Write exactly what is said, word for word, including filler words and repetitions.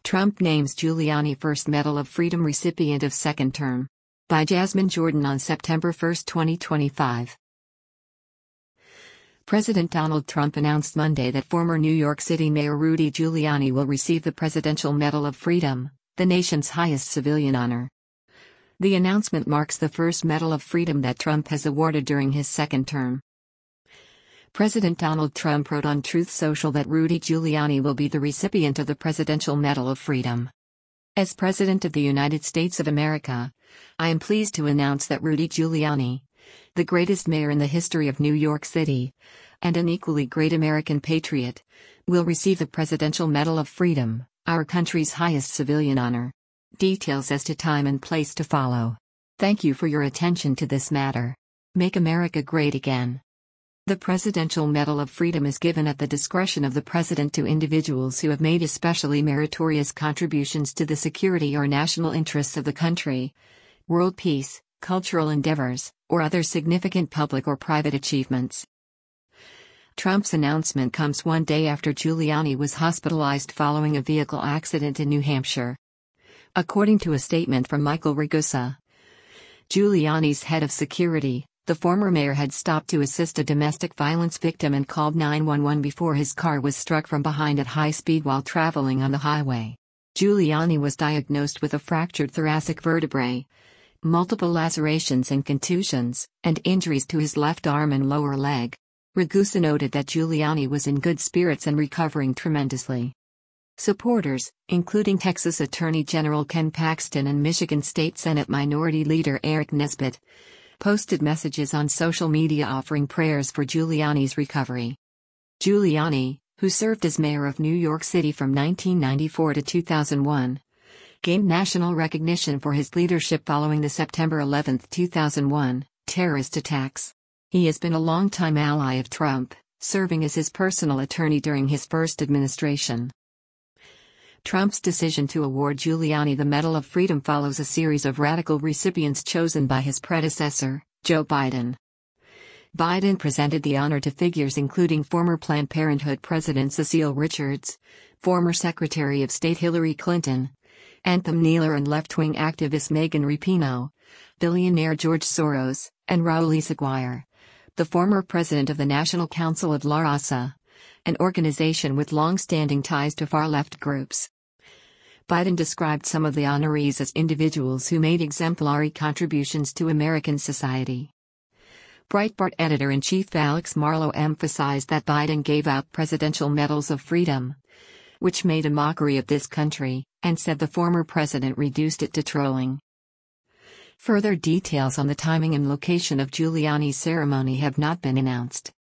Trump names Giuliani first Medal of Freedom recipient of second term. By Jasmine Jordan on September first, twenty twenty-five. President Donald Trump announced Monday that former New York City Mayor Rudy Giuliani will receive the Presidential Medal of Freedom, the nation's highest civilian honor. The announcement marks the first Medal of Freedom that Trump has awarded during his second term. President Donald Trump wrote on Truth Social that Rudy Giuliani will be the recipient of the Presidential Medal of Freedom. As President of the United States of America, I am pleased to announce that Rudy Giuliani, the greatest mayor in the history of New York City, and an equally great American patriot, will receive the Presidential Medal of Freedom, our country's highest civilian honor. Details as to time and place to follow. Thank you for your attention to this matter. Make America great again. The Presidential Medal of Freedom is given at the discretion of the President to individuals who have made especially meritorious contributions to the security or national interests of the country, world peace, cultural endeavors, or other significant public or private achievements. Trump's announcement comes one day after Giuliani was hospitalized following a vehicle accident in New Hampshire. According to a statement from Michael Ragusa, Giuliani's head of security, the former mayor had stopped to assist a domestic violence victim and called nine one one before his car was struck from behind at high speed while traveling on the highway. Giuliani was diagnosed with a fractured thoracic vertebrae, multiple lacerations and contusions, and injuries to his left arm and lower leg. Ragusa noted that Giuliani was in good spirits and recovering tremendously. Supporters, including Texas Attorney General Ken Paxton and Michigan State Senate Minority Leader Eric Nesbitt, posted messages on social media offering prayers for Giuliani's recovery. Giuliani, who served as mayor of New York City from nineteen ninety-four to two thousand one, gained national recognition for his leadership following the September eleventh, two thousand one, terrorist attacks. He has been a longtime ally of Trump, serving as his personal attorney during his first administration. Trump's decision to award Giuliani the Medal of Freedom follows a series of radical recipients chosen by his predecessor, Joe Biden. Biden presented the honor to figures including former Planned Parenthood President Cecile Richards, former Secretary of State Hillary Clinton, Anthem Kneeler and left-wing activist Megan Rapinoe, billionaire George Soros, and Raul Izaguirre, the former president of the National Council of La Raza, an organization with long-standing ties to far-left groups. Biden described some of the honorees as individuals who made exemplary contributions to American society. Breitbart editor-in-chief Alex Marlow emphasized that Biden gave out presidential medals of freedom, which made a mockery of this country, and said the former president reduced it to trolling. Further details on the timing and location of Giuliani's ceremony have not been announced.